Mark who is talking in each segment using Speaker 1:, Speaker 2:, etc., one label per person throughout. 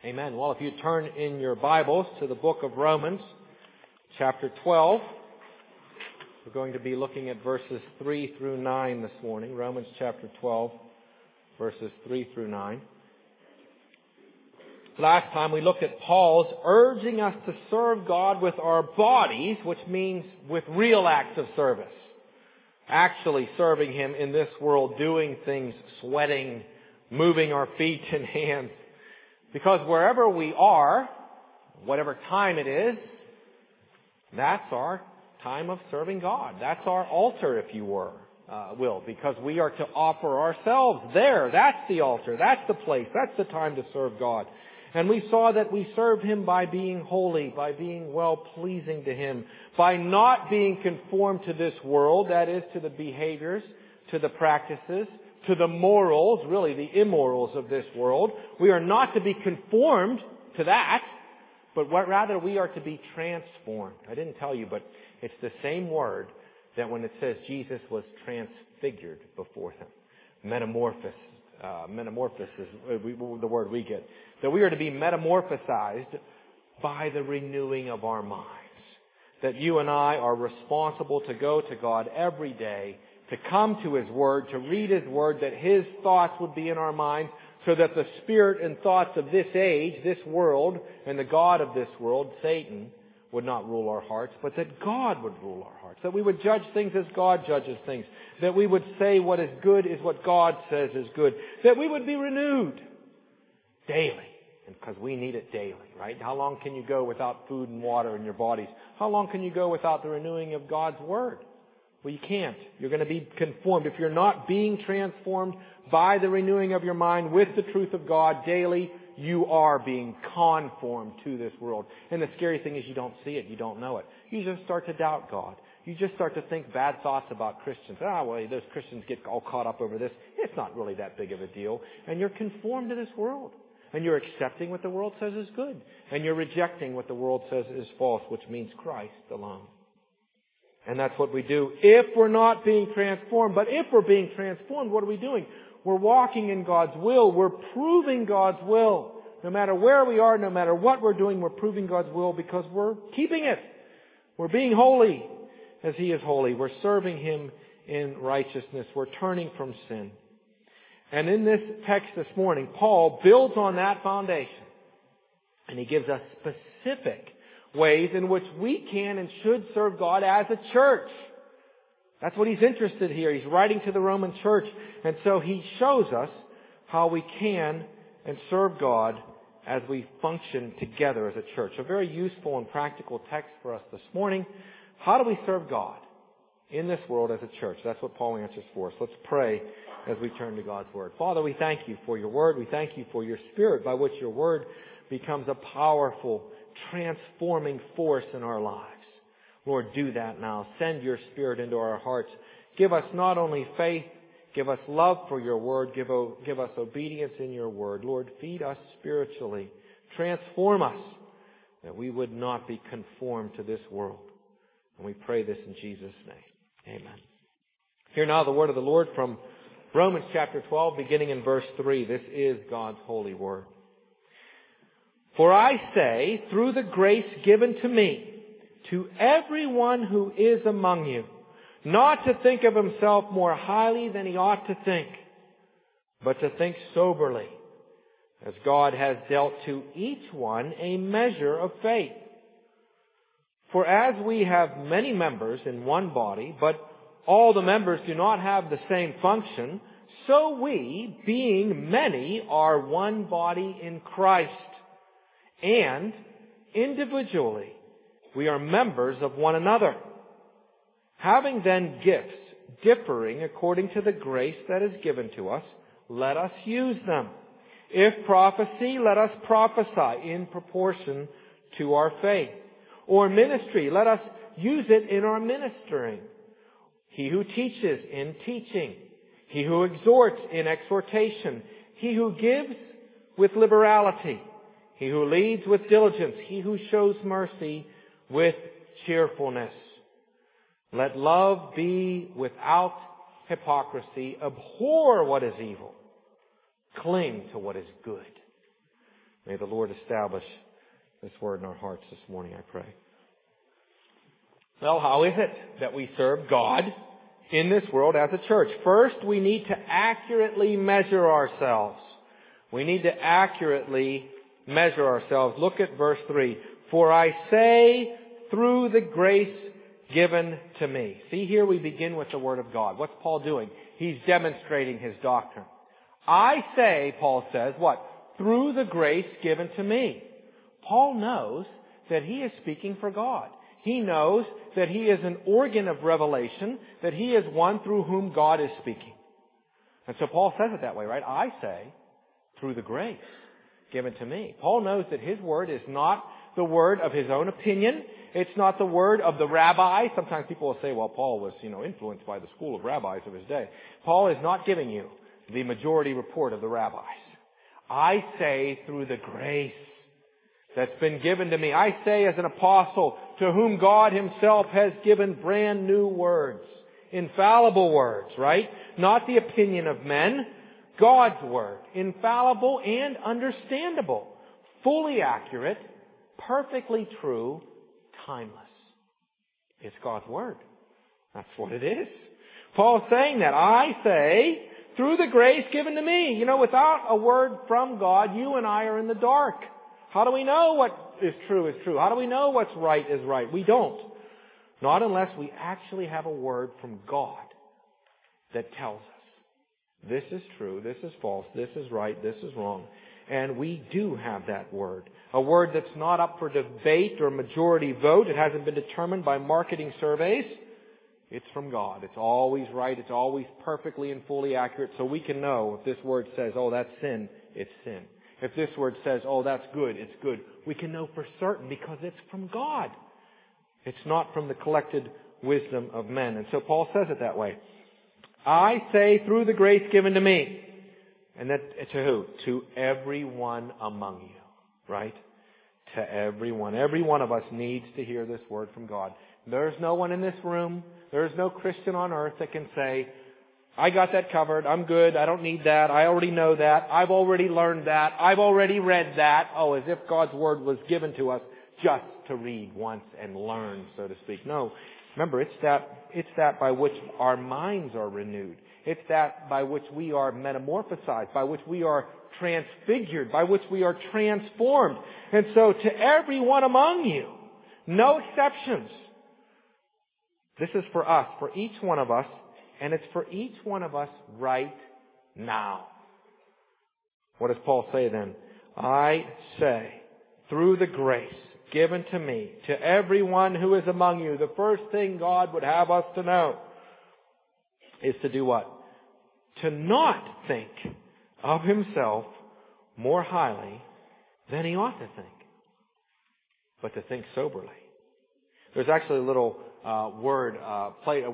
Speaker 1: Amen. Well, if you turn in your Bibles to the book of Romans, chapter 12, we're going to be looking at verses 3 through 9 this morning. Romans chapter 12, verses 3 through 9. Last time we looked at Paul's urging us to serve God with our bodies, which means with real acts of service. Actually serving Him in this world, doing things, sweating, moving our feet and hands. Because wherever we are, whatever time it is, that's our time of serving God. That's our altar, if you will, because we are to offer ourselves there. That's the altar. That's the place. That's the time to serve God. And we saw that we serve Him by being holy, by being well-pleasing to Him, by not being conformed to this world, that is, to the behaviors, to the practices, to the morals, really the immorals of this world. We are not to be conformed to that, but rather we are to be transformed. I didn't tell you, but it's the same word that when it says Jesus was transfigured before them. Metamorphosis is the word we get. That we are to be metamorphosized by the renewing of our minds. That you and I are responsible to go to God every day, to come to His Word, to read His Word, that His thoughts would be in our minds, so that the spirit and thoughts of this age, this world, and the god of this world, Satan, would not rule our hearts, but that God would rule our hearts. That we would judge things as God judges things. That we would say what is good is what God says is good. That we would be renewed daily. And because we need it daily, right? How long can you go without food and water in your bodies? How long can you go without the renewing of God's Word? Well, you can't. You're going to be conformed. If you're not being transformed by the renewing of your mind with the truth of God daily, you are being conformed to this world. And the scary thing is you don't see it. You don't know it. You just start to doubt God. You just start to think bad thoughts about Christians. Well, those Christians get all caught up over this. It's not really that big of a deal. And you're conformed to this world. And you're accepting what the world says is good. And you're rejecting what the world says is false, which means Christ alone. And that's what we do if we're not being transformed. But if we're being transformed, what are we doing? We're walking in God's will. We're proving God's will. No matter where we are, no matter what we're doing, we're proving God's will because we're keeping it. We're being holy as He is holy. We're serving Him in righteousness. We're turning from sin. And in this text this morning, Paul builds on that foundation. And he gives us specific ways in which we can and should serve God as a church. That's what he's interested here. He's writing to the Roman church. And so he shows us how we can and serve God as we function together as a church. A very useful and practical text for us this morning. How do we serve God in this world as a church? That's what Paul answers for us. Let's pray as we turn to God's Word. Father, we thank You for Your Word. We thank You for Your Spirit by which Your Word becomes a powerful, transforming force in our lives. Lord, do that now. Send Your Spirit into our hearts. Give us not only faith, give us love for Your Word. Give us obedience in Your Word. Lord, feed us spiritually. Transform us that we would not be conformed to this world. And we pray this in Jesus' name. Amen. Hear now the word of the Lord from Romans chapter 12, beginning in verse 3. This is God's holy word. For I say, through the grace given to me, to everyone who is among you, not to think of himself more highly than he ought to think, but to think soberly, as God has dealt to each one a measure of faith. For as we have many members in one body, but all the members do not have the same function, so we, being many, are one body in Christ. And individually, we are members of one another. Having then gifts differing according to the grace that is given to us, let us use them. If prophecy, let us prophesy in proportion to our faith. Or ministry, let us use it in our ministering. He who teaches in teaching. He who exhorts in exhortation. He who gives with liberality. He who leads with diligence. He who shows mercy with cheerfulness. Let love be without hypocrisy. Abhor what is evil. Cling to what is good. May the Lord establish this word in our hearts this morning, I pray. Well, how is it that we serve God in this world as a church? First, we need to accurately measure ourselves. We need to accurately measure ourselves. Look at verse 3. For I say, through the grace given to me. See, here we begin with the Word of God. What's Paul doing? He's demonstrating his doctrine. I say, Paul says, what? Through the grace given to me. Paul knows that he is speaking for God. He knows that he is an organ of revelation, that he is one through whom God is speaking. And so Paul says it that way, right? I say, through the grace given to me. Paul knows that his word is not the word of his own opinion. It's not the word of the rabbis. Sometimes people will say, well, Paul was, influenced by the school of rabbis of his day. Paul is not giving you the majority report of the rabbis. I say through the grace that's been given to me. I say as an apostle to whom God himself has given brand new words. Infallible words, right? Not the opinion of men. God's word. Infallible and understandable. Fully accurate. Perfectly true. Timeless. It's God's word. That's what it is. Paul's saying that. I say, through the grace given to me. Without a word from God, you and I are in the dark. How do we know what is true is true? How do we know what's right is right? We don't. Not unless we actually have a word from God that tells us this is true, this is false, this is right, this is wrong. And we do have that word. A word that's not up for debate or majority vote. It hasn't been determined by marketing surveys. It's from God. It's always right. It's always perfectly and fully accurate. So we can know if this word says, oh, that's sin, it's sin. If this word says, oh, that's good, it's good. We can know for certain because it's from God. It's not from the collected wisdom of men. And so Paul says it that way. I say through the grace given to me. And that to who? To everyone among you. Right? To everyone. Every one of us needs to hear this word from God. There's no one in this room, there's no Christian on earth that can say, I got that covered. I'm good. I don't need that. I already know that. I've already learned that. I've already read that. Oh, as if God's word was given to us just to read once and learn, so to speak. No. Remember, it's that by which our minds are renewed. It's that by which we are metamorphosized, by which we are transfigured, by which we are transformed. And so to everyone among you, no exceptions. This is for us, for each one of us. And it's for each one of us right now. What does Paul say then? I say, through the grace given to me, to everyone who is among you, the first thing God would have us to know is to do what? To not think of himself more highly than he ought to think, but to think soberly. There's actually a little play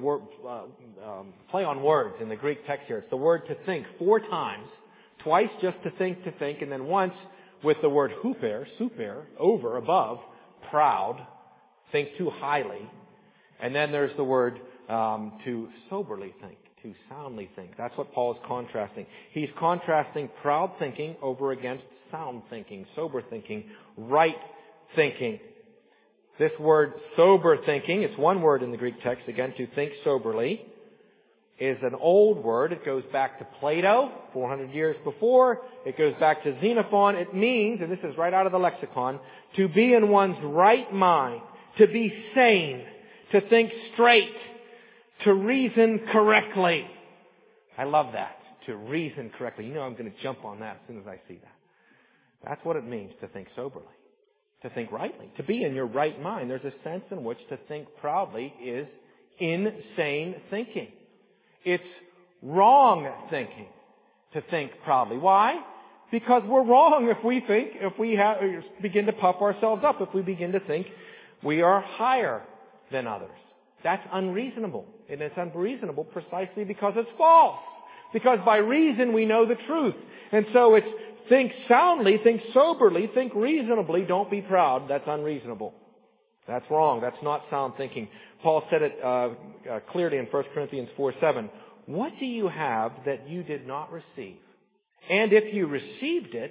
Speaker 1: on words in the Greek text here. It's the word to think 4 times, twice just to think, and then once with the word huper, super, over, above, proud, think too highly. And then there's the word to soberly think, to soundly think. That's what Paul is contrasting. He's contrasting proud thinking over against sound thinking, sober thinking, right thinking. This word sober thinking, it's one word in the Greek text, again, to think soberly, is an old word. It goes back to Plato, 400 years before. It goes back to Xenophon. It means, and this is right out of the lexicon, to be in one's right mind, to be sane, to think straight, to reason correctly. I love that, to reason correctly. I'm going to jump on that as soon as I see that. That's what it means to think soberly. To think rightly, to be in your right mind. There's a sense in which to think proudly is insane thinking. It's wrong thinking to think proudly. Why? Because we're wrong if we begin to puff ourselves up, if we begin to think we are higher than others. That's unreasonable. And it's unreasonable precisely because it's false. Because by reason we know the truth. And so it's think soundly, think soberly, think reasonably, don't be proud. That's unreasonable. That's wrong. That's not sound thinking. Paul said it clearly in 1 Corinthians 4:7. What do you have that you did not receive? And if you received it,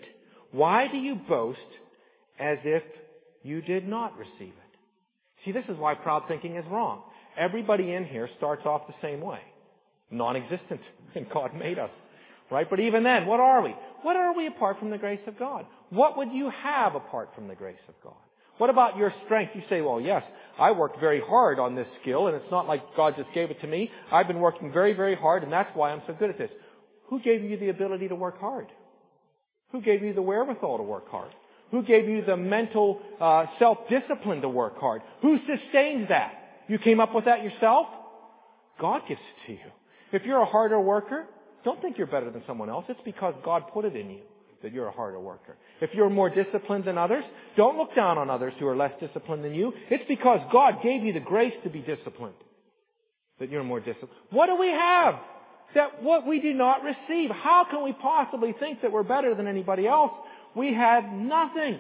Speaker 1: Why do you boast as if you did not receive it? See, this is why proud thinking is wrong. Everybody in here starts off the same way. Non-existent. And God made us. Right? But even then, what are we? What are we apart from the grace of God? What would you have apart from the grace of God? What about your strength? You say, well, yes, I worked very hard on this skill, and it's not like God just gave it to me. I've been working very, very hard, and that's why I'm so good at this. Who gave you the ability to work hard? Who gave you the wherewithal to work hard? Who gave you the mental self-discipline to work hard? Who sustains that? You came up with that yourself? God gives it to you. If you're a harder worker, don't think you're better than someone else. It's because God put it in you that you're a harder worker. If you're more disciplined than others, don't look down on others who are less disciplined than you. It's because God gave you the grace to be disciplined that you're more disciplined. What do we have that what we do not receive? How can we possibly think that we're better than anybody else? We have nothing.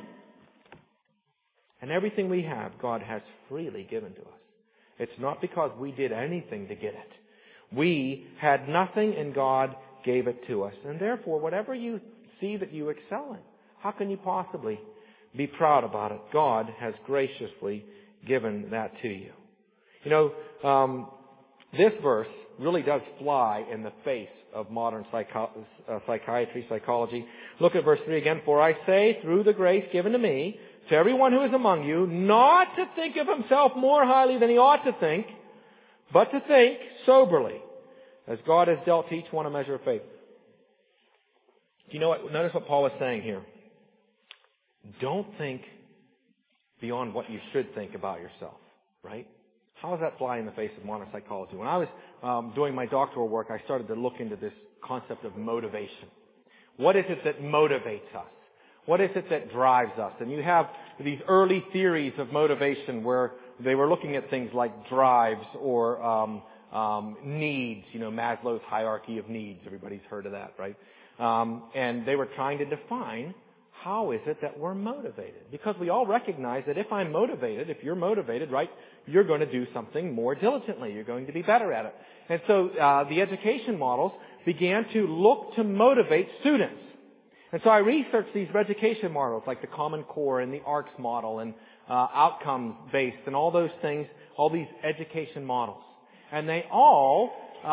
Speaker 1: And everything we have, God has freely given to us. It's not because we did anything to get it. We had nothing and God gave it to us. And therefore, whatever you see that you excel in, how can you possibly be proud about it? God has graciously given that to you. You know, this verse really does fly in the face of modern psychiatry, psychology. Look at verse 3 again. For I say, through the grace given to me, to everyone who is among you, not to think of himself more highly than he ought to think, but to think soberly, as God has dealt to each one a measure of faith. Do you know what? Notice what Paul is saying here. Don't think beyond what you should think about yourself, right? How does that fly in the face of modern psychology? When I was doing my doctoral work, I started to look into this concept of motivation. What is it that motivates us? What is it that drives us? And you have these early theories of motivation where they were looking at things like drives or needs, you know, Maslow's hierarchy of needs. Everybody's heard of that, right? And they were trying to define how is it that we're motivated? Because we all recognize that if I'm motivated, if you're motivated, right, you're going to do something more diligently. You're going to be better at it. And so the education models began to look to motivate students. And so I researched these education models like the Common Core and the ARCS model and outcome-based and all those things, all these education models. And they all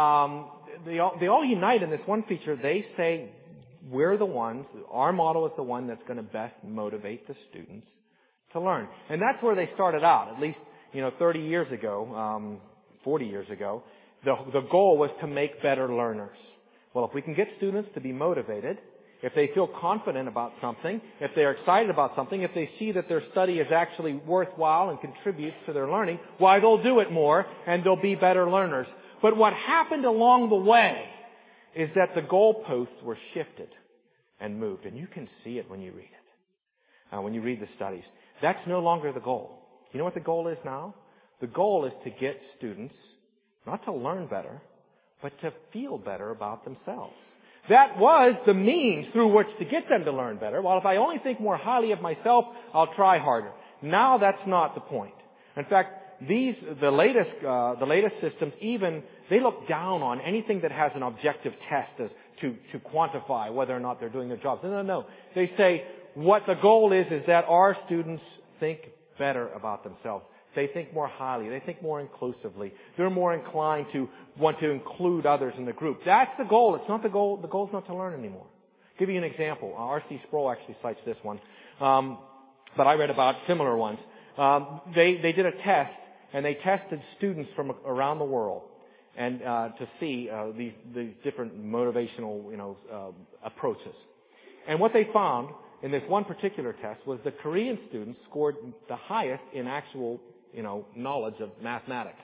Speaker 1: unite in this one feature. They say we're the ones, our model is the one that's going to best motivate the students to learn. And that's where they started out, at least, 30 years ago, 40 years ago. The goal was to make better learners. Well, if we can get students to be motivated, if they feel confident about something, if they're excited about something, if they see that their study is actually worthwhile and contributes to their learning, why, they'll do it more and they'll be better learners. But what happened along the way is that the goalposts were shifted and moved. And you can see it when you read it, when you read the studies. That's no longer the goal. You know what the goal is now? The goal is to get students not to learn better, but to feel better about themselves. That was the means through which to get them to learn better. Well, if I only think more highly of myself, I'll try harder. Now that's not the point. In fact, the latest systems they look down on anything that has an objective test to quantify whether or not they're doing their jobs. No. They say what the goal is that our students think better about themselves. They think more highly. They think more inclusively. They're more inclined to want to include others in the group. That's the goal. It's not the goal. The goal is not to learn anymore. I'll give you an example. R.C. Sproul actually cites this one, but I read about similar ones. They did a test, and they tested students from around the world, and to see these different motivational approaches. And what they found in this one particular test was the Korean students scored the highest in actual knowledge of mathematics.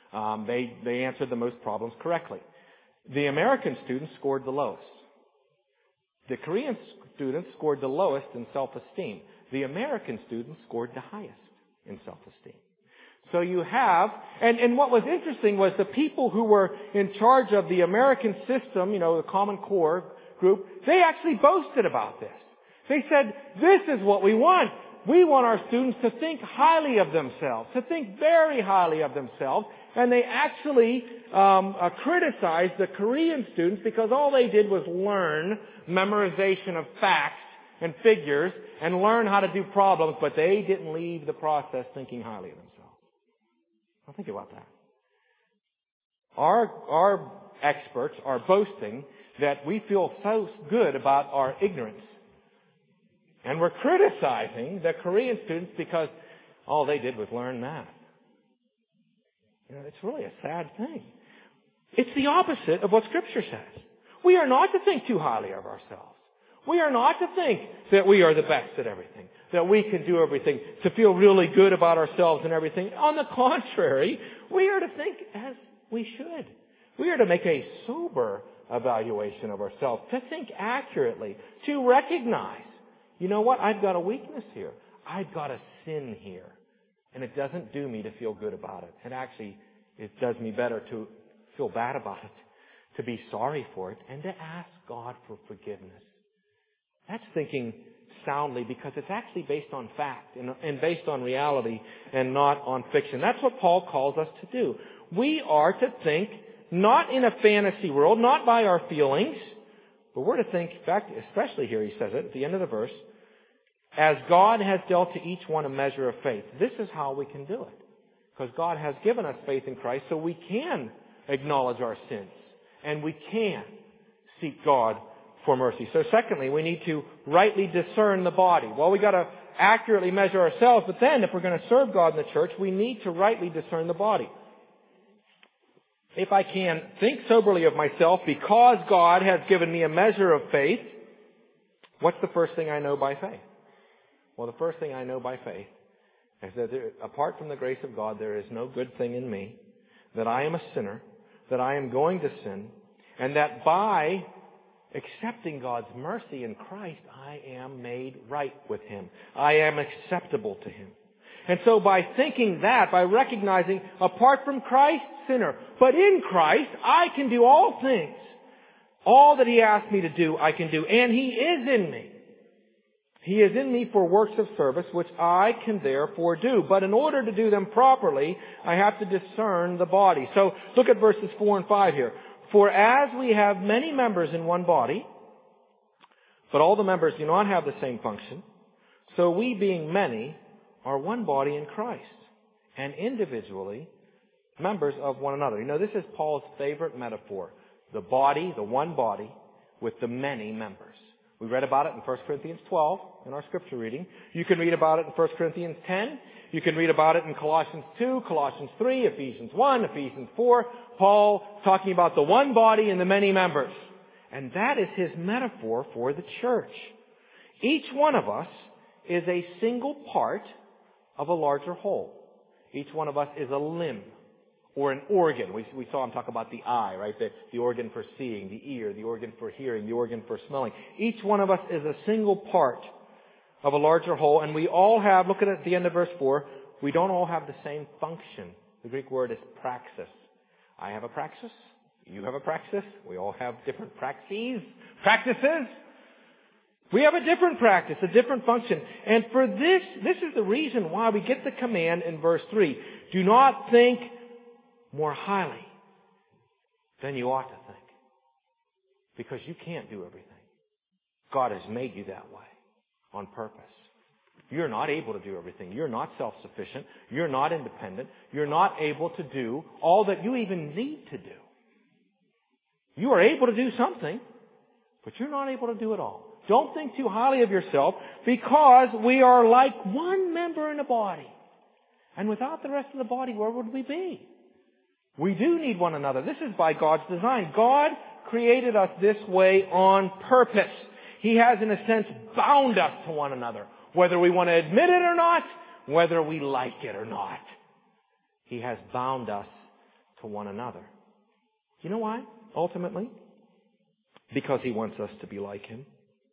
Speaker 1: They answered the most problems correctly. The American students scored the lowest. The Korean students scored the lowest in self-esteem. The American students scored the highest in self-esteem. So you have, and what was interesting was the people who were in charge of the American system, the Common Core group, they actually boasted about this. They said, this is what we want. We want our students to think highly of themselves, to think very highly of themselves. And they actually criticized the Korean students because all they did was learn memorization of facts and figures and learn how to do problems, but they didn't leave the process thinking highly of themselves. Now think about that. Our experts are boasting that we feel so good about our ignorance. And we're criticizing the Korean students because all they did was learn math. It's really a sad thing. It's the opposite of what Scripture says. We are not to think too highly of ourselves. We are not to think that we are the best at everything, that we can do everything, to feel really good about ourselves and everything. On the contrary, we are to think as we should. We are to make a sober evaluation of ourselves, to think accurately, to recognize, you know what, I've got a weakness here. I've got a sin here. And it doesn't do me to feel good about it. And actually, it does me better to feel bad about it, to be sorry for it, and to ask God for forgiveness. That's thinking soundly because it's actually based on fact and based on reality and not on fiction. That's what Paul calls us to do. We are to think not in a fantasy world, not by our feelings, but we're to think, in fact, especially here he says it at the end of the verse, as God has dealt to each one a measure of faith. This is how we can do it. Because God has given us faith in Christ so we can acknowledge our sins. And we can seek God for mercy. So secondly, we need to rightly discern the body. Well, we got to accurately measure ourselves, but then if we're going to serve God in the church, we need to rightly discern the body. If I can think soberly of myself because God has given me a measure of faith, what's the first thing I know by faith? Well, the first thing I know by faith is that apart from the grace of God, there is no good thing in me, that I am a sinner, that I am going to sin, and that by accepting God's mercy in Christ, I am made right with Him. I am acceptable to Him. And so by thinking that, by recognizing, apart from Christ, sinner, but in Christ, I can do all things. All that He asked me to do, I can do. And He is in me. He is in me for works of service, which I can therefore do. But in order to do them properly, I have to discern the body. So look at verses 4 and 5 here. For as we have many members in one body, but all the members do not have the same function, so we being many are one body in Christ, and individually members of one another. You know, this is Paul's favorite metaphor. The body, the one body, with the many members. We read about it in 1 Corinthians 12 in our scripture reading. You can read about it in 1 Corinthians 10. You can read about it in Colossians 2, Colossians 3, Ephesians 1, Ephesians 4. Paul talking about the one body and the many members. And that is his metaphor for the church. Each one of us is a single part of a larger whole. Each one of us is a limb or an organ. We saw him talk about the eye, right? The organ for seeing, the ear, the organ for hearing, the organ for smelling. Each one of us is a single part of a larger whole, and we all have, look at the end of verse 4, we don't all have the same function. The Greek word is praxis. I have a praxis. You have a praxis. We all have different practices. We have a different practice, a different function. And for this is the reason why we get the command in verse 3. Do not think more highly than you ought to think. Because you can't do everything. God has made you that way on purpose. You're not able to do everything. You're not self-sufficient. You're not independent. You're not able to do all that you even need to do. You are able to do something, but you're not able to do it all. Don't think too highly of yourself, because we are like one member in a body. And without the rest of the body, where would we be? We do need one another. This is by God's design. God created us this way on purpose. He has, in a sense, bound us to one another. Whether we want to admit it or not, whether we like it or not. He has bound us to one another. You know why? Ultimately, because He wants us to be like Him.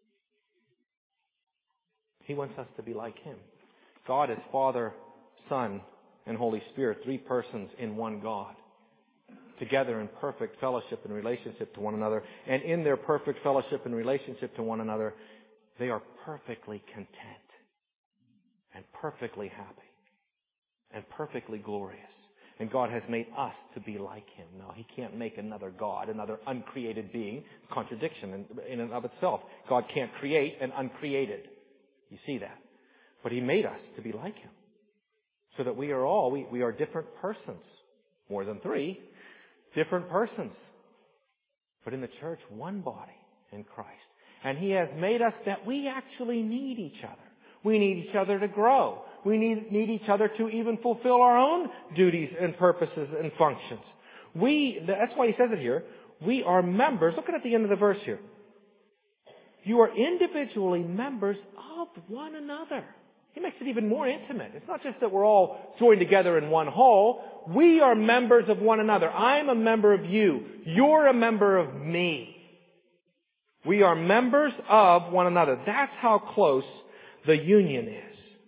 Speaker 1: He wants us to be like Him. God is Father, Son, and Holy Spirit, three persons in one God, together in perfect fellowship and relationship to one another. And in their perfect fellowship and relationship to one another, they are perfectly content and perfectly happy and perfectly glorious. And God has made us to be like Him. Now, He can't make another God, another uncreated being. Contradiction in and of itself. God can't create an uncreated. You see that. But He made us to be like Him. So that we are different persons. More than three. Different persons. But in the church, one body in Christ. And He has made us that we actually need each other. We need each other to grow. We need each other to even fulfill our own duties and purposes and functions. That's why He says it here. We are members. Look at the end of the verse here. You are individually members of one another. He makes it even more intimate. It's not just that we're all joined together in one whole. We are members of one another. I'm a member of you. You're a member of me. We are members of one another. That's how close the union is.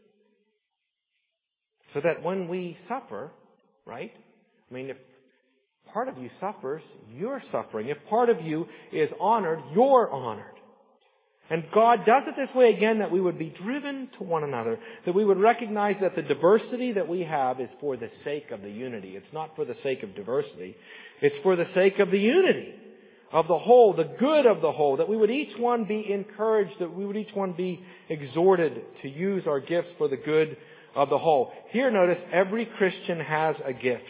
Speaker 1: So that when we suffer, right? I mean, if part of you suffers, you're suffering. If part of you is honored, you're honored. And God does it this way again, that we would be driven to one another. That we would recognize that the diversity that we have is for the sake of the unity. It's not for the sake of diversity. It's for the sake of the unity of the whole, the good of the whole. That we would each one be encouraged, that we would each one be exhorted to use our gifts for the good of the whole. Here, notice, every Christian has a gift.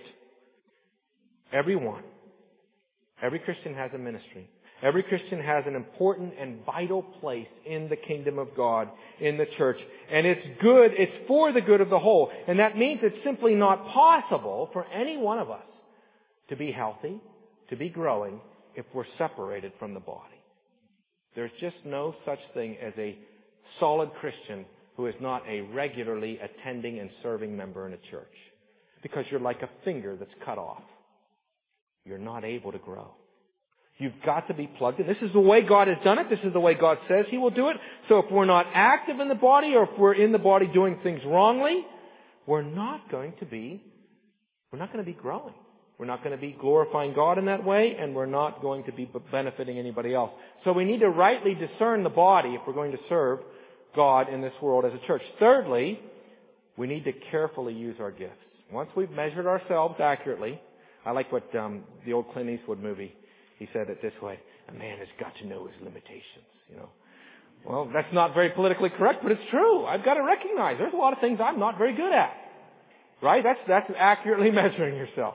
Speaker 1: Everyone. Every Christian has a ministry. Every Christian has an important and vital place in the kingdom of God, in the church. And it's good, it's for the good of the whole. And that means it's simply not possible for any one of us to be healthy, to be growing, if we're separated from the body. There's just no such thing as a solid Christian who is not a regularly attending and serving member in a church. Because you're like a finger that's cut off. You're not able to grow. You've got to be plugged in. This is the way God has done it. This is the way God says He will do it. So if we're not active in the body, or if we're in the body doing things wrongly, we're not going to be growing. We're not going to be glorifying God in that way, and we're not going to be benefiting anybody else. So we need to rightly discern the body if we're going to serve God in this world as a church. Thirdly, we need to carefully use our gifts. Once we've measured ourselves accurately, I like what the old Clint Eastwood movie, he said it this way: a man has got to know his limitations, Well, that's not very politically correct, but it's true. I've got to recognize there's a lot of things I'm not very good at. Right? That's accurately measuring yourself.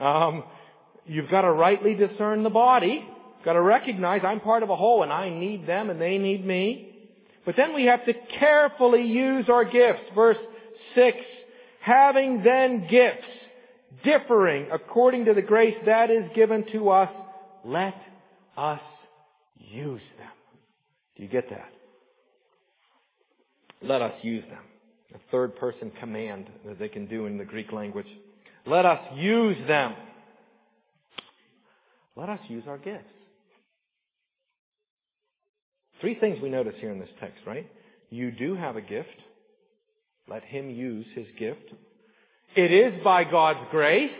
Speaker 1: You've got to rightly discern the body. You've got to recognize I'm part of a whole and I need them and they need me. But then we have to carefully use our gifts. Verse 6, having then gifts differing according to the grace that is given to us, let us use them. Do you get that? Let us use them. A third person command that they can do in the Greek language. Let us use them. Let us use our gifts. Three things we notice here in this text, right? You do have a gift. Let Him use His gift. It is by God's grace.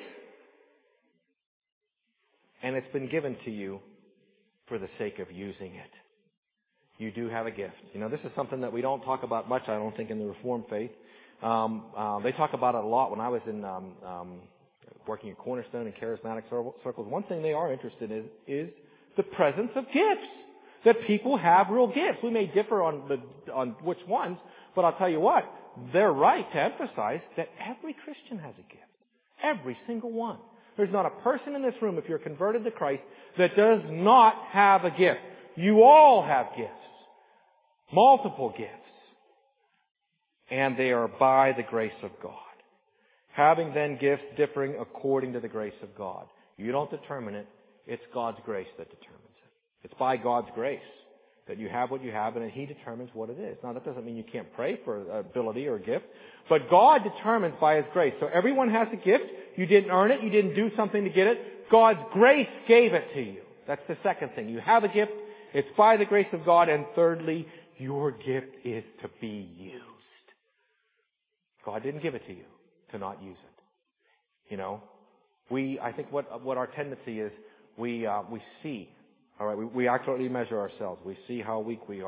Speaker 1: And it's been given to you for the sake of using it. You do have a gift. This is something that we don't talk about much, I don't think, in the Reformed faith. They talk about it a lot. When I was in working at Cornerstone and charismatic circles, one thing they are interested in is the presence of gifts. That people have real gifts. We may differ on which ones, but I'll tell you what, they're right to emphasize that every Christian has a gift. Every single one. There's not a person in this room, if you're converted to Christ, that does not have a gift. You all have gifts. Multiple gifts. And they are by the grace of God. Having then gifts differing according to the grace of God. You don't determine it. It's God's grace that determines it. It's by God's grace that you have what you have, and He determines what it is. Now, that doesn't mean you can't pray for ability or a gift, but God determines by His grace. So everyone has a gift. You didn't earn it. You didn't do something to get it. God's grace gave it to you. That's the second thing. You have a gift. It's by the grace of God. And thirdly, your gift is to be used. God didn't give it to you to not use it. I think what our tendency is, we see. All right, we accurately measure ourselves. We see how weak we are.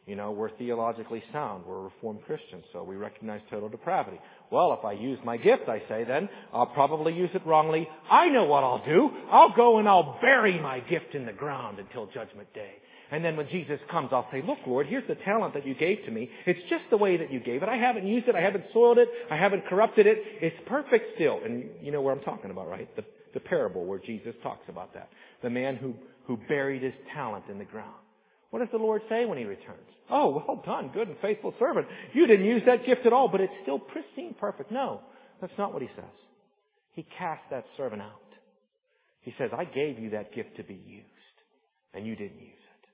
Speaker 1: We're theologically sound. We're Reformed Christians, so we recognize total depravity. Well, if I use my gift, I say then, I'll probably use it wrongly. I know what I'll do. I'll go and I'll bury my gift in the ground until Judgment Day. And then when Jesus comes, I'll say, look, Lord, here's the talent that you gave to me. It's just the way that you gave it. I haven't used it. I haven't soiled it. I haven't corrupted it. It's perfect still. And you know where I'm talking about, right? The parable where Jesus talks about that. The man who buried his talent in the ground. What does the Lord say when He returns? Oh, well done, good and faithful servant. You didn't use that gift at all, but it's still pristine, perfect. No, that's not what He says. He cast that servant out. He says, I gave you that gift to be used, and you didn't use it.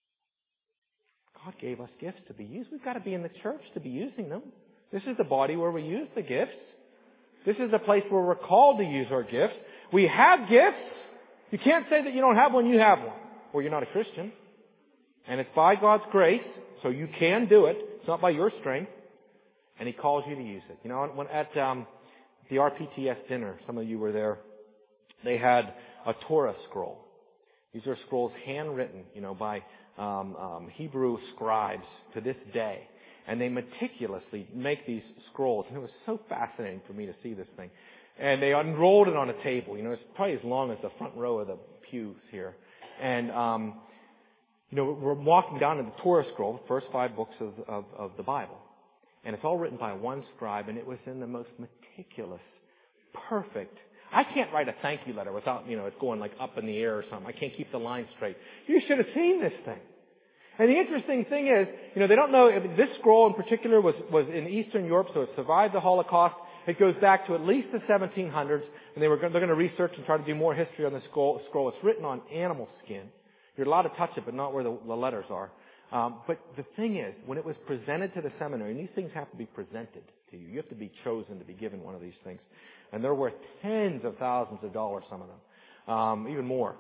Speaker 1: God gave us gifts to be used. We've got to be in the church to be using them. This is the body where we use the gifts. This is the place where we're called to use our gifts. We have gifts. You can't say that you don't have one, you have one. Or you're not a Christian. And it's by God's grace, so you can do it. It's not by your strength. And He calls you to use it. When at the RPTS dinner, some of you were there, they had a Torah scroll. These are scrolls handwritten, by Hebrew scribes to this day. And they meticulously make these scrolls. And it was so fascinating for me to see this thing. And they unrolled it on a table. It's probably as long as the front row of the pews here. And we're walking down to the Torah scroll, the first 5 books of the Bible. And it's all written by one scribe, and it was in the most meticulous, perfect. I can't write a thank you letter without, it's going like up in the air or something. I can't keep the lines straight. You should have seen this thing. And the interesting thing is, they don't know, this scroll in particular was in Eastern Europe, so it survived the Holocaust. It goes back to at least the 1700s, and they're going to research and try to do more history on the scroll. It's written on animal skin. You're allowed to touch it, but not where the letters are. But the thing is, when it was presented to the seminary, and these things have to be presented to you. You have to be chosen to be given one of these things. And they're worth tens of thousands of dollars, some of them, even more.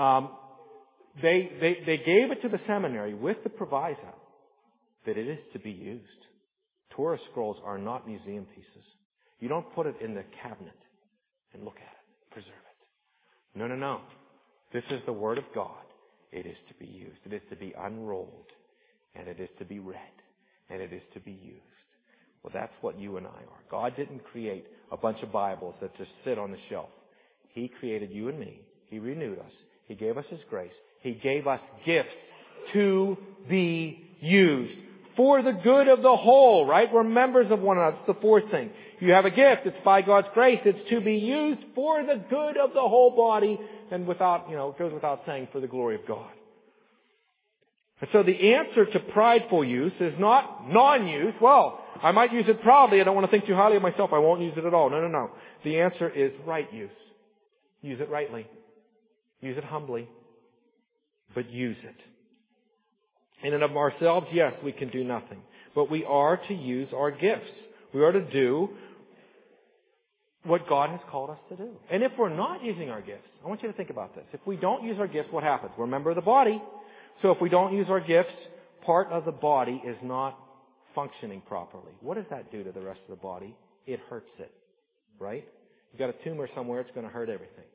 Speaker 1: They gave it to the seminary with the proviso that it is to be used. Torah scrolls are not museum pieces. You don't put it in the cabinet and look at it, preserve it. No. This is the Word of God. It is to be used. It is to be unrolled. And it is to be read. And it is to be used. Well, that's what you and I are. God didn't create a bunch of Bibles that just sit on the shelf. He created you and me. He renewed us. He gave us His grace. He gave us gifts to be used for the good of the whole, right? We're members of one another. That's the fourth thing. If you have a gift, it's by God's grace. It's to be used for the good of the whole body and without, it goes without saying, for the glory of God. And so the answer to prideful use is not non-use. Well, I might use it proudly. I don't want to think too highly of myself. I won't use it at all. No. The answer is right use. Use it rightly. Use it humbly. But use it. In and of ourselves, yes, we can do nothing. But we are to use our gifts. We are to do what God has called us to do. And if we're not using our gifts, I want you to think about this. If we don't use our gifts, what happens? We're a member of the body. So if we don't use our gifts, part of the body is not functioning properly. What does that do to the rest of the body? It hurts it. Right? You've got a tumor somewhere, it's going to hurt everything.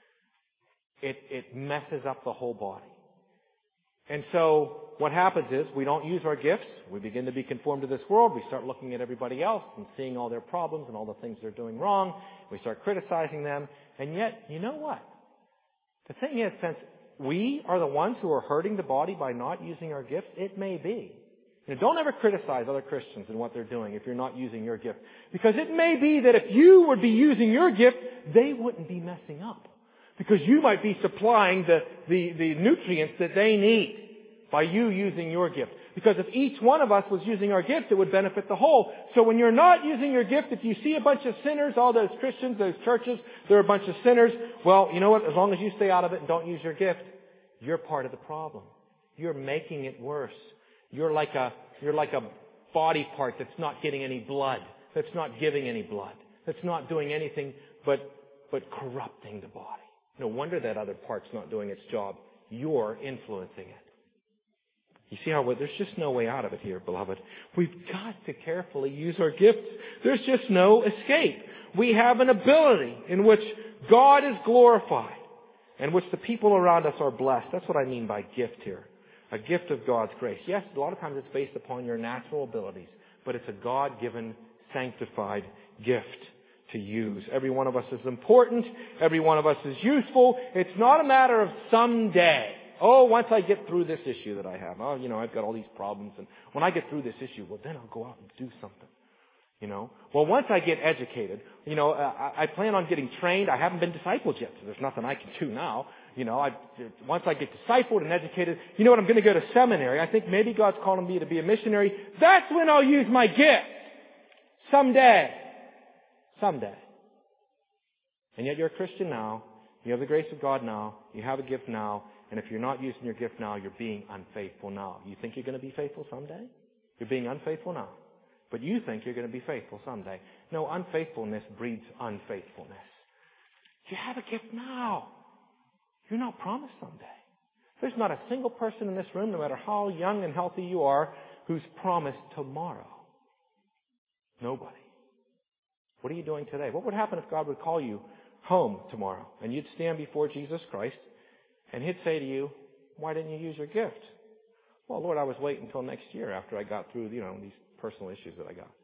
Speaker 1: It messes up the whole body. And so what happens is we don't use our gifts. We begin to be conformed to this world. We start looking at everybody else and seeing all their problems and all the things they're doing wrong. We start criticizing them. And yet, you know what? The thing is, since we are the ones who are hurting the body by not using our gifts, it may be. Don't ever criticize other Christians and what they're doing if you're not using your gift. Because it may be that if you would be using your gift, they wouldn't be messing up. Because you might be supplying the nutrients that they need by you using your gift. Because if each one of us was using our gift, it would benefit the whole. So when you're not using your gift, if you see a bunch of sinners, all those Christians, those churches, they're a bunch of sinners, well, you know what? As long as you stay out of it and don't use your gift, you're part of the problem. You're making it worse. You're like a body part that's not getting any blood, that's not giving any blood, that's not doing anything but corrupting the body. No wonder that other part's not doing its job. You're influencing it. You see how there's just no way out of it here, beloved. We've got to carefully use our gifts. There's just no escape. We have an ability in which God is glorified and which the people around us are blessed. That's what I mean by gift here. A gift of God's grace. Yes, a lot of times it's based upon your natural abilities, but it's a God-given, sanctified gift to use. Every one of us is important. Every one of us is useful. It's not a matter of someday. Oh, once I get through this issue that I have. Oh, I've got all these problems. And when I get through this issue, well, then I'll go out and do something. Well, once I get educated, I plan on getting trained. I haven't been discipled yet, so there's nothing I can do now. Once I get discipled and educated, I'm going to go to seminary. I think maybe God's calling me to be a missionary. That's when I'll use my gift. Someday. And yet you're a Christian now. You have the grace of God now. You have a gift now. And if you're not using your gift now, you're being unfaithful now. You think you're going to be faithful someday? You're being unfaithful now. But you think you're going to be faithful someday. No, unfaithfulness breeds unfaithfulness. You have a gift now. You're not promised someday. There's not a single person in this room, no matter how young and healthy you are, who's promised tomorrow. Nobody. What are you doing today? What would happen if God would call you home tomorrow and you'd stand before Jesus Christ and He'd say to you, why didn't you use your gift? Well, Lord, I was waiting until next year after I got through, these personal issues that I got.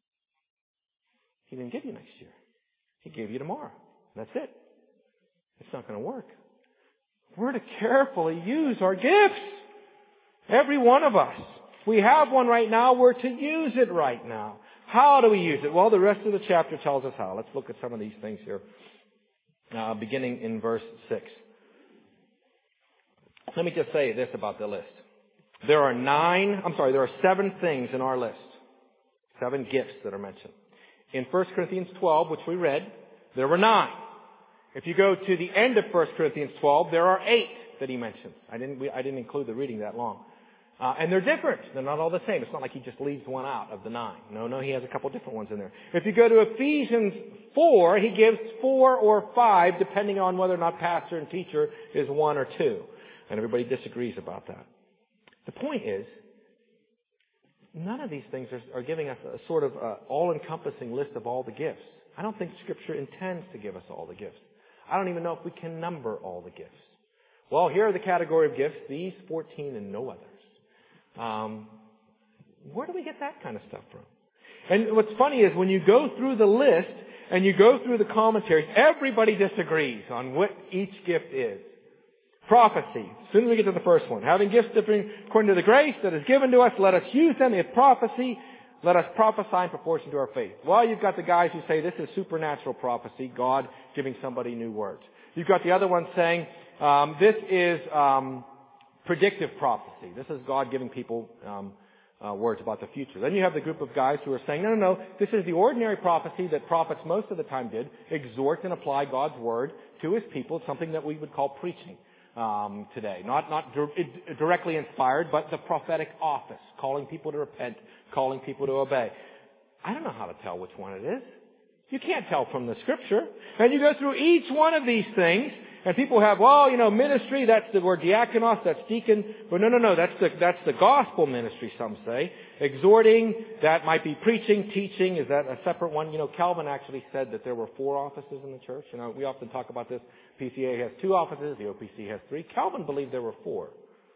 Speaker 1: He didn't give you next year. He gave you tomorrow. That's it. It's not going to work. We're to carefully use our gifts. Every one of us. We have one right now. We're to use it right now. How do we use it? Well, the rest of the chapter tells us how. Let's look at some of these things here. Beginning in verse 6. Let me just say this about the list. There are 7 things in our list. 7 gifts that are mentioned. In 1 Corinthians 12, which we read, there were 9. If you go to the end of 1 Corinthians 12, there are 8 that he mentions. I didn't include the reading that long. And they're different. They're not all the same. It's not like he just leaves one out of the 9. No, he has a couple different ones in there. If you go to Ephesians 4, he gives 4 or 5, depending on whether or not pastor and teacher is 1 or 2. And everybody disagrees about that. The point is, none of these things are giving us a sort of all-encompassing list of all the gifts. I don't think Scripture intends to give us all the gifts. I don't even know if we can number all the gifts. Well, here are the category of gifts, these 14 and no others. Where do we get that kind of stuff from? And what's funny is when you go through the list and you go through the commentaries, everybody disagrees on what each gift is. Prophecy. As soon as we get to the first one. Having gifts differing according to the grace that is given to us, let us use them. If prophecy, let us prophesy in proportion to our faith. Well, you've got the guys who say this is supernatural prophecy, God giving somebody new words. You've got the other ones saying this is predictive prophecy. This is God giving people words about the future. Then you have the group of guys who are saying, no, this is the ordinary prophecy that prophets most of the time did, exhort and apply God's word to His people, something that we would call preaching today. Not directly inspired, but the prophetic office, calling people to repent, calling people to obey. I don't know how to tell which one it is. You can't tell from the Scripture. And you go through each one of these things, and people have, ministry, that's the word diakonos, that's deacon. But no, that's the gospel ministry, some say. Exhorting, that might be preaching, teaching, is that a separate one? Calvin actually said that there were 4 offices in the church. We often talk about this. PCA has 2 offices, the OPC has 3. Calvin believed there were 4.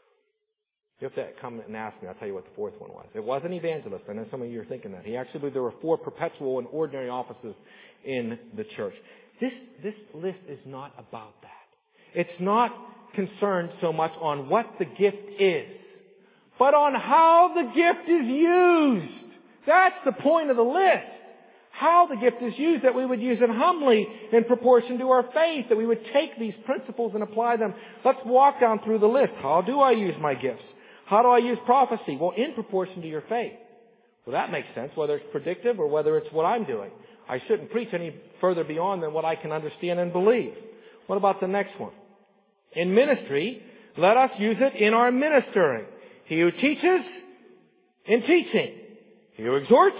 Speaker 1: You have to come and ask me, I'll tell you what the 4th one was. It wasn't evangelist. I know some of you are thinking that. He actually believed there were 4 perpetual and ordinary offices in the church. This list is not about that. It's not concerned so much on what the gift is, but on how the gift is used. That's the point of the list. How the gift is used, that we would use it humbly in proportion to our faith, that we would take these principles and apply them. Let's walk down through the list. How do I use my gifts? How do I use prophecy? Well, in proportion to your faith. Well, that makes sense, whether it's predictive or whether it's what I'm doing. I shouldn't preach any further beyond than what I can understand and believe. What about the next one? In ministry, let us use it in our ministering. He who teaches, in teaching. He who exhorts,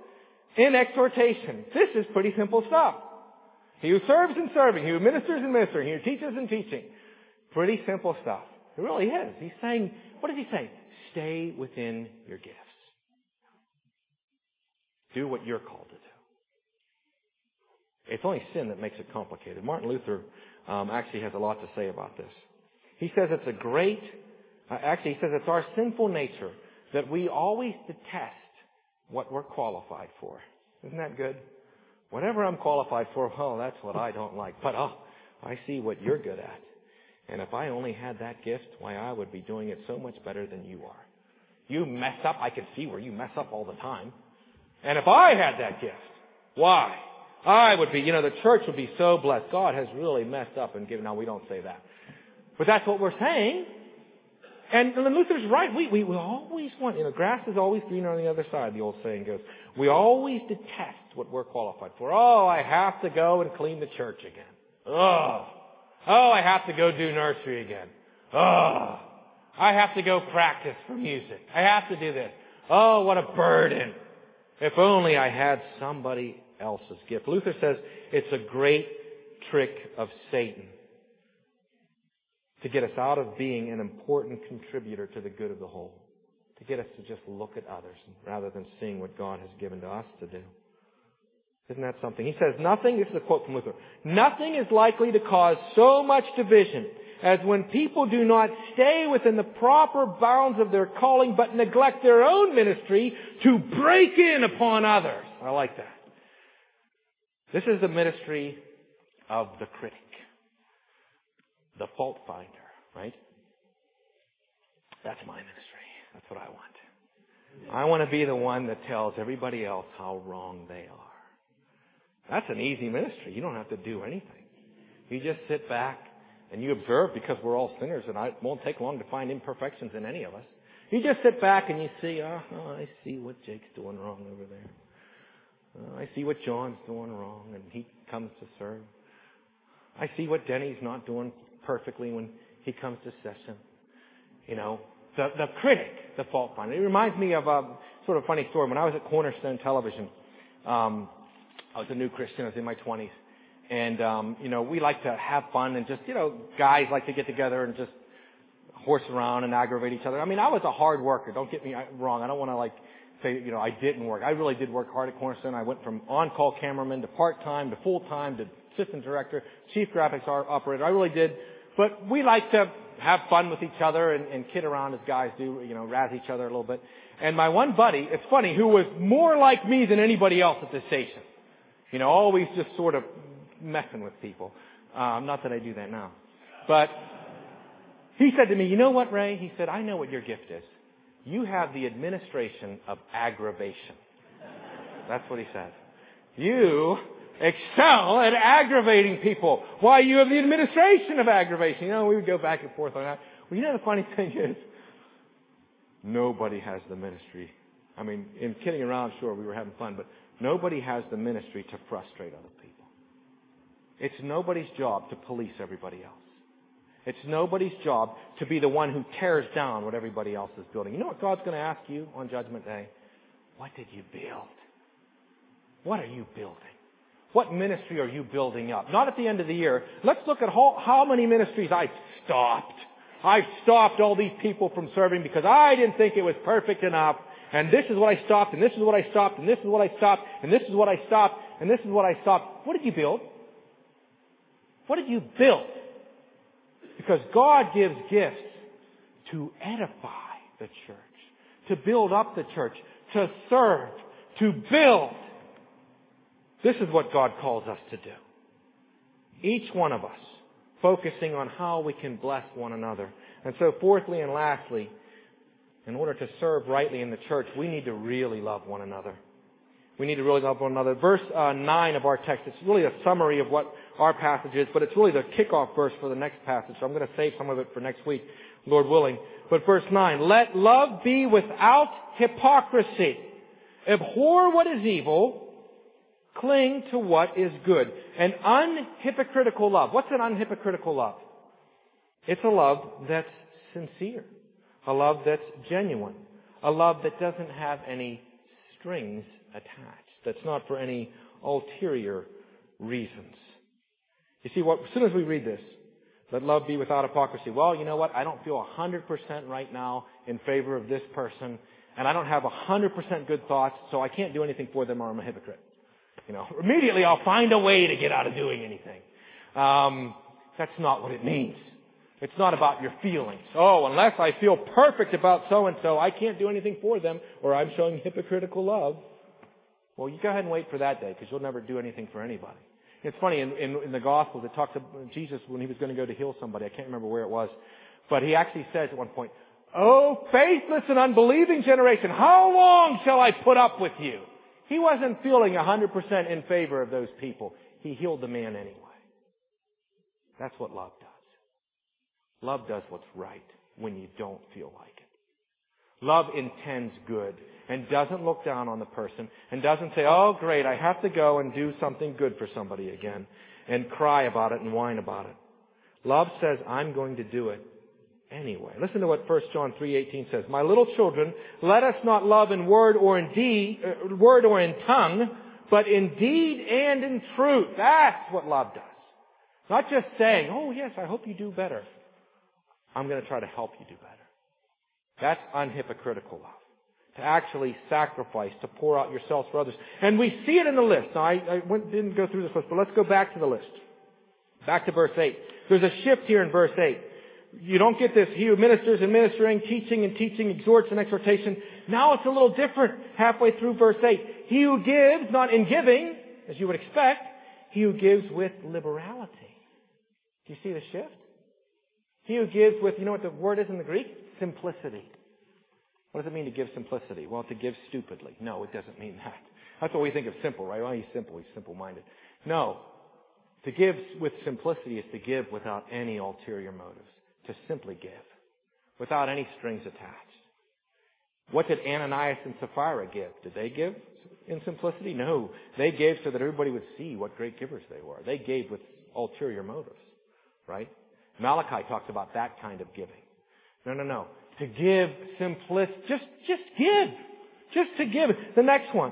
Speaker 1: in exhortation. This is pretty simple stuff. He who serves in serving. He who ministers in ministering. He who teaches in teaching. Pretty simple stuff. It really is. He's saying, what is he saying? Stay within your gifts. Do what you're called to do. It's only sin that makes it complicated. Martin Luther actually has a lot to say about this. He says it's a great Actually, he says it's our sinful nature that we always detest what we're qualified for. Isn't that good? Whatever I'm qualified for, well, that's what I don't like. But, I see what you're good at. And if I only had that gift, why, I would be doing it so much better than you are. You mess up. I can see where you mess up all the time. And if I had that gift, why? I would be, the church would be so blessed. God has really messed up and given. Now, we don't say that. But that's what we're saying. And Luther's right. We always want, grass is always greener on the other side, the old saying goes. We always detest what we're qualified for. Oh, I have to go and clean the church again. Oh, I have to go do nursery again. Oh, I have to go practice for music. I have to do this. Oh, what a burden. If only I had somebody else's gift. Luther says it's a great trick of Satan to get us out of being an important contributor to the good of the whole. To get us to just look at others rather than seeing what God has given to us to do. Isn't that something? He says, this is a quote from Luther, nothing is likely to cause so much division as when people do not stay within the proper bounds of their calling but neglect their own ministry to break in upon others. I like that. This is the ministry of the critic, the fault finder, right? That's my ministry. That's what I want. I want to be the one that tells everybody else how wrong they are. That's an easy ministry. You don't have to do anything. You just sit back and you observe, because we're all sinners and it won't take long to find imperfections in any of us. You just sit back and you see, I see what Jake's doing wrong over there. I see what John's doing wrong and he comes to serve. I see what Denny's not doing perfectly when he comes to session. The critic, the fault finder. It reminds me of a sort of funny story. When I was at Cornerstone Television, I was a new Christian. I was in my 20s. And, we like to have fun and just, guys like to get together and just horse around and aggravate each other. I mean, I was a hard worker. Don't get me wrong. I don't want to say, I didn't work. I really did work hard at Cornerstone. I went from on-call cameraman to part-time to full-time to assistant director, chief graphics operator. I really did. But we like to have fun with each other and kid around as guys do, razz each other a little bit. And my one buddy, it's funny, who was more like me than anybody else at the station. Always just sort of messing with people. Not that I do that now. But he said to me, you know what, Ray? He said, I know what your gift is. You have the administration of aggravation. That's what he said. You excel at aggravating people. Why, you have the administration of aggravation. We would go back and forth on that. Well, the funny thing is, nobody has the ministry. I mean, in kidding around, sure, we were having fun, but nobody has the ministry to frustrate other people. It's nobody's job to police everybody else. It's nobody's job to be the one who tears down what everybody else is building. You know what God's going to ask you on Judgment Day? What did you build? What are you building? What ministry are you building up? Not at the end of the year. Let's look at how many ministries I've stopped. I've stopped all these people from serving because I didn't think it was perfect enough. And this is what I stopped, and this is what I stopped, and this is what I stopped, and this is what I stopped, and this is what I stopped. What did you build? What did you build? Because God gives gifts to edify the church, to build up the church, to serve, to build. This is what God calls us to do. Each one of us focusing on how we can bless one another. And so fourthly and lastly, in order to serve rightly in the church, we need to really love one another. We need to really love one another. Verse 9 of our text, it's really a summary of what our passage is, but it's really the kickoff verse for the next passage. So I'm going to save some of it for next week, Lord willing. But verse 9, let love be without hypocrisy. Abhor what is evil, cling to what is good. An unhypocritical love. What's an unhypocritical love? It's a love that's sincere. A love that's genuine. A love that doesn't have any strings attached. That's not for any ulterior reasons. You see, as soon as we read this, let love be without hypocrisy. Well, you know what? I don't feel 100% right now in favor of this person, and I don't have 100% good thoughts, so I can't do anything for them, or I'm a hypocrite. Immediately I'll find a way to get out of doing anything. That's not what it means. It's not about your feelings. Oh, unless I feel perfect about so-and-so, I can't do anything for them, or I'm showing hypocritical love. Well, you go ahead and wait for that day, because you'll never do anything for anybody. It's funny, in the Gospels, it talks about Jesus when he was going to go to heal somebody. I can't remember where it was. But he actually says at one point, "Oh, faithless and unbelieving generation, how long shall I put up with you?" He wasn't feeling 100% in favor of those people. He healed the man anyway. That's what love does. Love does what's right when you don't feel like it. Love intends good and doesn't look down on the person and doesn't say, "Oh, great, I have to go and do something good for somebody again," and cry about it and whine about it. Love says, "I'm going to do it anyway." Listen to what 1 John 3:18 says. "My little children, let us not love in word or in tongue, but in deed and in truth." That's what love does. Not just saying, "Oh yes, I hope you do better. I'm going to try to help you do better." That's unhypocritical love. To actually sacrifice, to pour out yourselves for others. And we see it in the list. Now, I didn't go through this list, but let's go back to the list. Back to verse 8. There's a shift here in verse 8. You don't get this, "He who ministers and ministering, teaching and teaching, exhorts and exhortation." Now it's a little different halfway through verse 8. "He who gives, not in giving, as you would expect, he who gives with liberality." Do you see the shift? He who gives with, you know what the word is in the Greek? Simplicity. What does it mean to give simplicity? Well, to give stupidly. No, it doesn't mean that. That's what we think of simple, right? Well, he's simple. He's simple-minded. No. To give with simplicity is to give without any ulterior motives. To simply give. Without any strings attached. What did Ananias and Sapphira give? Did they give in simplicity? No. They gave so that everybody would see what great givers they were. They gave with ulterior motives. Right? Malachi talks about that kind of giving. No. To give just give. Just to give. The next one.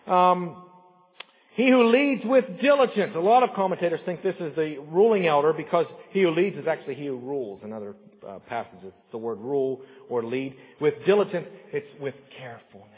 Speaker 1: He who leads with diligence. A lot of commentators think this is the ruling elder because he who leads is actually he who rules. In other passages, the word rule or lead. With diligence, it's with carefulness.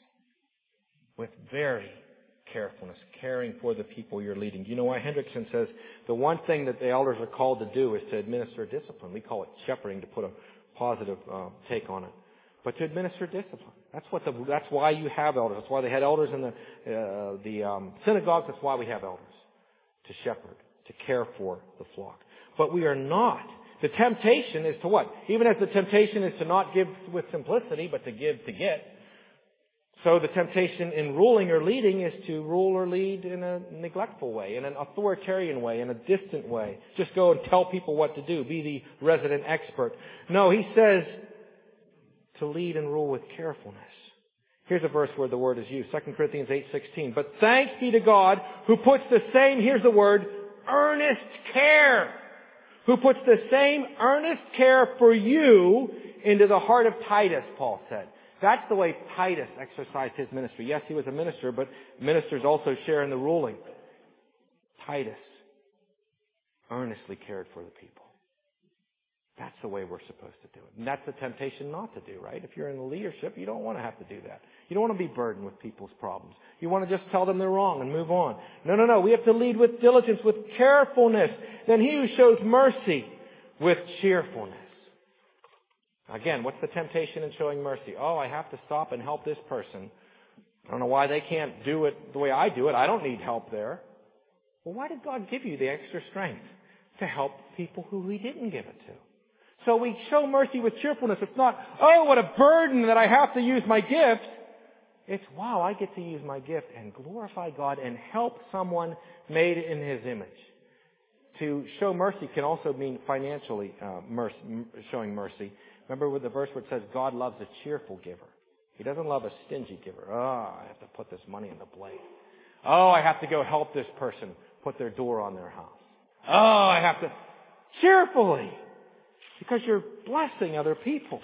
Speaker 1: With very carefulness, caring for the people you're leading. You know why Hendrickson says the one thing that the elders are called to do is to administer discipline. We call it shepherding to put a positive take on it. But to administer discipline. That's why you have elders. That's why they had elders in the synagogues. That's why we have elders. To shepherd, to care for the flock. But we are not. The temptation is to what? Even as the temptation is to not give with simplicity, but to give to get. So the temptation in ruling or leading is to rule or lead in a neglectful way, in an authoritarian way, in a distant way. Just go and tell people what to do. Be the resident expert. No, he says to lead and rule with carefulness. Here's a verse where the word is used. 2 Corinthians 8:16. "But thanks be to God who puts the same," here's the word, "earnest care." Who puts the same earnest care for you into the heart of Titus, Paul said. That's the way Titus exercised his ministry. Yes, he was a minister, but ministers also share in the ruling. Titus earnestly cared for the people. That's the way we're supposed to do it. And that's the temptation not to do, right? If you're in the leadership, you don't want to have to do that. You don't want to be burdened with people's problems. You want to just tell them they're wrong and move on. No. We have to lead with diligence, with carefulness. Then he who shows mercy with cheerfulness. Again, what's the temptation in showing mercy? Oh, I have to stop and help this person. I don't know why they can't do it the way I do it. I don't need help there. Well, why did God give you the extra strength? To help people who He didn't give it to. So we show mercy with cheerfulness. It's not, oh, what a burden that I have to use my gift. It's, wow, I get to use my gift and glorify God and help someone made in His image. To show mercy can also mean financially showing mercy. Remember with the verse where it says God loves a cheerful giver. He doesn't love a stingy giver. Oh, I have to put this money in the blade. Oh, I have to go help this person put their door on their house. Oh, I have to cheerfully. Because you're blessing other people.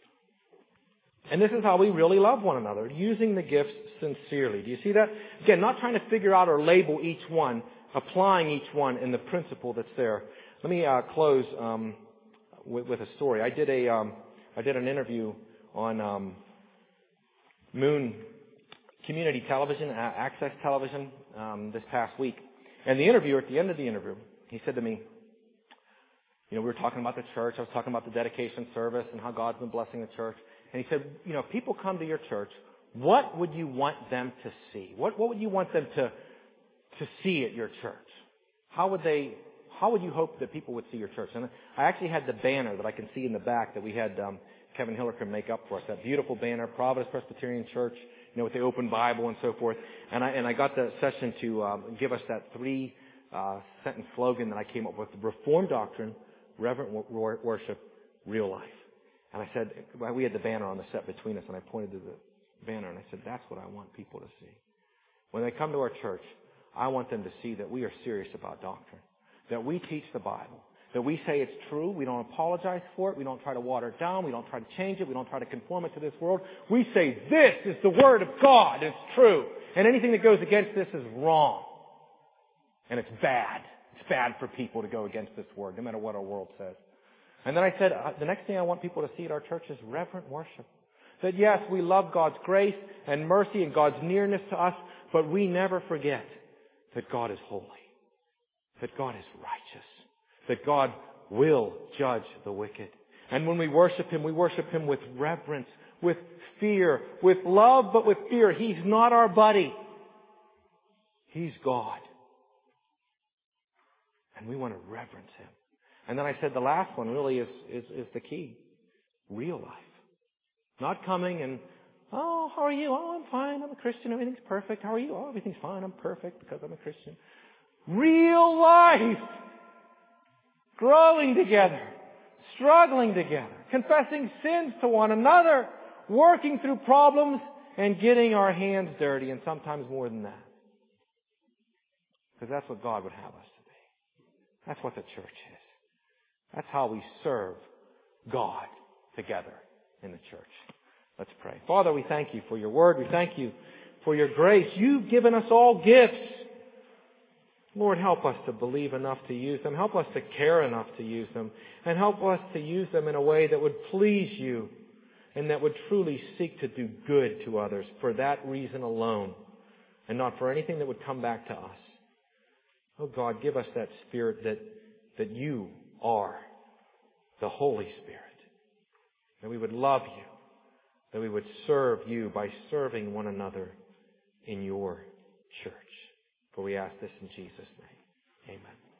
Speaker 1: And this is how we really love one another, using the gifts sincerely. Do you see that? Again, not trying to figure out or label each one, applying each one in the principle that's there. Let me close with a story. I did an interview on Moon Community Television, Access Television, this past week. And the interviewer, at the end of the interview, he said to me, we were talking about the church. I was talking about the dedication service and how God's been blessing the church. And he said, if people come to your church, what would you want them to see? What would you want them to see at your church? How would you hope that people would see your church? And I actually had the banner that I can see in the back that we had Kevin Hillercom make up for us. That beautiful banner, Providence Presbyterian Church, with the open Bible and so forth. And I got the session to give us that 3-sentence slogan that I came up with: Reformed doctrine, reverent worship, real life. And I said, we had the banner on the set between us, and I pointed to the banner and I said, that's what I want people to see. When they come to our church, I want them to see that we are serious about doctrine, that we teach the Bible, that we say it's true. We don't apologize for it. We don't try to water it down. We don't try to change it. We don't try to conform it to this world. We say this is the Word of God. It's true. And anything that goes against this is wrong. And it's bad. It's bad for people to go against this Word, no matter what our world says. And then I said, the next thing I want people to see at our church is reverent worship. That yes, we love God's grace and mercy and God's nearness to us, but we never forget that God is holy, that God is righteous, that God will judge the wicked. And when we worship Him with reverence, with fear, with love, but with fear. He's not our buddy. He's God. And we want to reverence Him. And then I said the last one really is the key. Real life. Not coming and, oh, how are you? Oh, I'm fine. I'm a Christian. Everything's perfect. How are you? Oh, everything's fine. I'm perfect because I'm a Christian. Real life. Growing together. Struggling together. Confessing sins to one another. Working through problems and getting our hands dirty, and sometimes more than that. Because that's what God would have us to be. That's what the church is. That's how we serve God together in the church. Let's pray. Father, we thank You for Your Word. We thank You for Your grace. You've given us all gifts. Lord, help us to believe enough to use them. Help us to care enough to use them. And help us to use them in a way that would please You and that would truly seek to do good to others for that reason alone and not for anything that would come back to us. Oh God, give us that Spirit that You are, the Holy Spirit. That we would love You. That we would serve You by serving one another in Your church. For we ask this in Jesus' name. Amen.